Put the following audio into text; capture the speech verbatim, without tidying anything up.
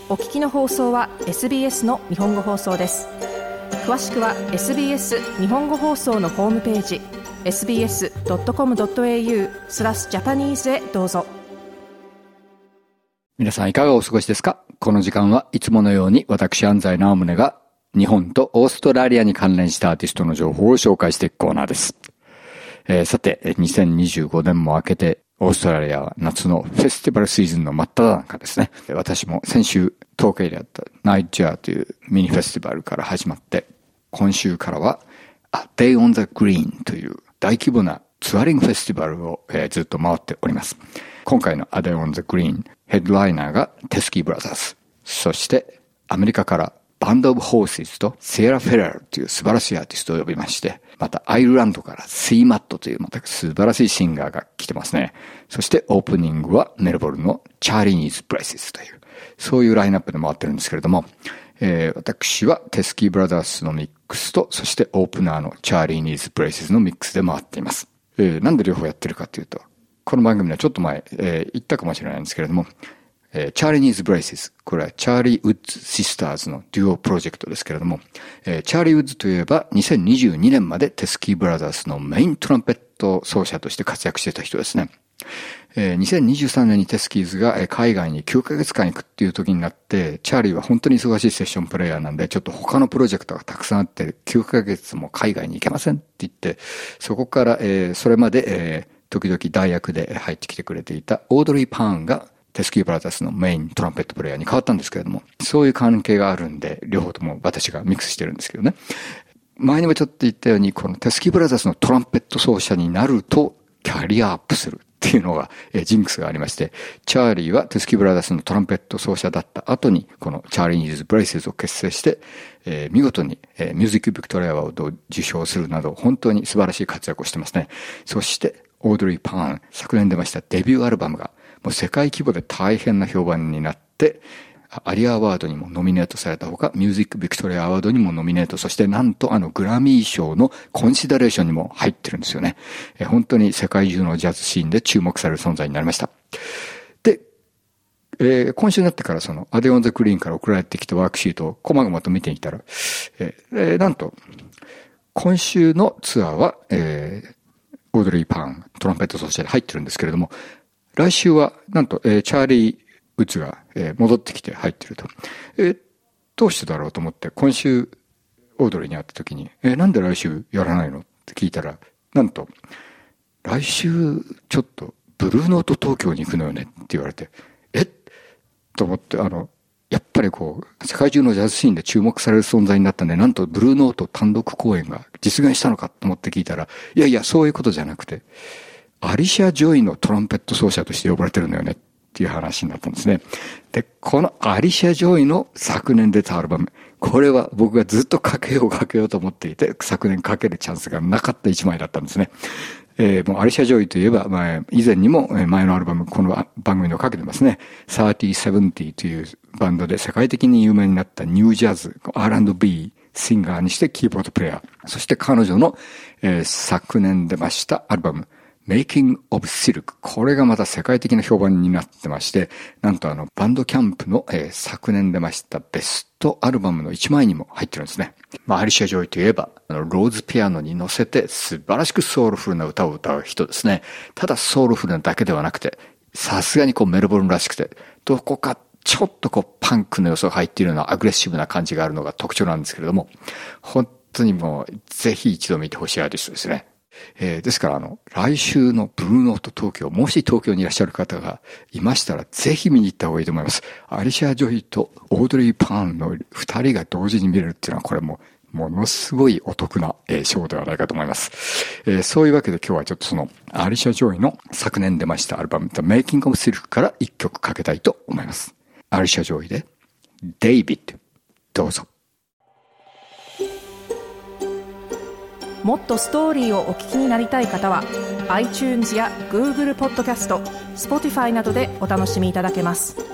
お聞きの放送は エスビーエス の日本語放送です。詳しくは エスビーエス 日本語放送のホームページ エスビーエスドットコムドットエーユー スラスジャパニーズへどうぞ。 皆さんいかがお過ごしですか？この時間はいつものように私安西直宗が日本とオーストラリアに関連したアーティストの情報を紹介していくコーナーです。えー、さてにせんにじゅうごねんも明けてオーストラリアは夏のフェスティバルシーズンの真っ只中ですね。私も先週東京であったナイトジャーというミニフェスティバルから始まって、今週からは A Day on the Green という大規模なツアリングフェスティバルを、えー、ずっと回っております。今回の A Day on the Green ヘッドライナーがテスキーブラザーズ、そしてアメリカからバンドオブホーシスとセイラ・フェラルという素晴らしいアーティストを呼びまして、またアイルランドからシーマットというまた素晴らしいシンガーが来てますね。そしてオープニングはメルボルンのチャーリーニーズ・ブレイシスという、そういうラインナップで回ってるんですけれども、えー、私はテスキーブラザーズのミックスと、そしてオープナーのチャーリーニーズ・ブレイシスのミックスで回っています。えー、なんで両方やってるかというと、この番組ではちょっと前、えー、言ったかもしれないんですけれども、えー、チャーリーニーズ・ブレイシス。これはチャーリー・ウッズ・シスターズのデュオプロジェクトですけれども、えー、チャーリー・ウッズといえばにせんにじゅうにねんまでテスキー・ブラザーズのメイントランペット奏者として活躍していた人ですね。えー、にせんにじゅうさんねんにテスキーズが海外にきゅうかげつかん行くっていう時になって、チャーリーは本当に忙しいセッションプレイヤーなんで、ちょっと他のプロジェクトがたくさんあって、きゅうかげつも海外に行けませんって言って、そこから、えー、それまで、えー、時々代役で入ってきてくれていたオードリー・パーンがテスキーブラザーズのメイントランペットプレイヤーに変わったんですけれども、そういう関係があるんで、両方とも私がミックスしてるんですけどね。前にもちょっと言ったように、このテスキーブラザーズのトランペット奏者になると、キャリアアップするっていうのが、えー、ジンクスがありまして、チャーリーはテスキーブラザーズのトランペット奏者だった後に、このチャーリーニーズ・ブレイセスを結成して、えー、見事に、えー、ミュージック・ビクトリア・アワードを受賞するなど、本当に素晴らしい活躍をしてますね。そして、オードリー・パーン、昨年出ましたデビューアルバムが、もう世界規模で大変な評判になって、アリアアワードにもノミネートされたほか、ミュージックビクトリアアワードにもノミネート、そしてなんとあのグラミー賞のコンシダレーションにも入ってるんですよね。え本当に世界中のジャズシーンで注目される存在になりました。で、えー、今週になってからそのアデオン・ザ・グリーンから送られてきたワークシートをこまごまと見ていたら、えー、なんと今週のツアーは、えー、オードリー・パントランペット奏者で入ってるんですけれども、来週は、なんと、えー、チャーリー・ウッズが、えー、戻ってきて入ってると。えー、どうしてだろうと思って、今週、オードリーに会った時に、えー、なんで来週やらないのって聞いたら、なんと、来週、ちょっと、ブルーノート東京に行くのよねって言われて、えと思って、あの、やっぱりこう、世界中のジャズシーンで注目される存在になったんで、なんと、ブルーノート単独公演が実現したのかと思って聞いたら、いやいや、そういうことじゃなくて、アリシャ・ジョイのトランペット奏者として呼ばれてるんだよねっていう話になったんですね。で、このアリシャ・ジョイの昨年出たアルバム、これは僕がずっとかけようかけようと思っていて、昨年かけるチャンスがなかった一枚だったんですね。えー、もうアリシャ・ジョイといえば、まあ、以前にも前のアルバム、この番組のかけてますね。サーティーセブンティーというバンドで世界的に有名になったニュージャズ、アールアンドビー、シンガーにしてキーボードプレイヤー。そして彼女の、えー、昨年出ましたアルバム、Making of Silk。これがまた世界的な評判になってまして、なんとあの、バンドキャンプの、えー、昨年出ましたベストアルバムのいちまいにも入ってるんですね。まあ、アリシャ・ジョイといえば、あの、ローズピアノに乗せて素晴らしくソウルフルな歌を歌う人ですね。ただソウルフルなだけではなくて、さすがにこうメルボルンらしくて、どこかちょっとこうパンクの要素が入っているようなアグレッシブな感じがあるのが特徴なんですけれども、本当にもうぜひ一度見てほしいアーティストですね。えー、ですからあの、来週のブルーノート東京、もし東京にいらっしゃる方がいましたら、ぜひ見に行った方がいいと思います。アリシャ・ジョイとオードリー・パーンの二人が同時に見れるっていうのは、これもものすごいお得な、えー、ショーではないかと思います。えー、そういうわけで今日はちょっとその、アリシャ・ジョイの昨年出ましたアルバム、The Making of Silk から一曲かけたいと思います。アリシャ・ジョイで、デイビッド、どうぞ。 もっとストーリーをお聞きになりたい方は iTunes や Google ポッドキャスト、Spotify などでお楽しみいただけます。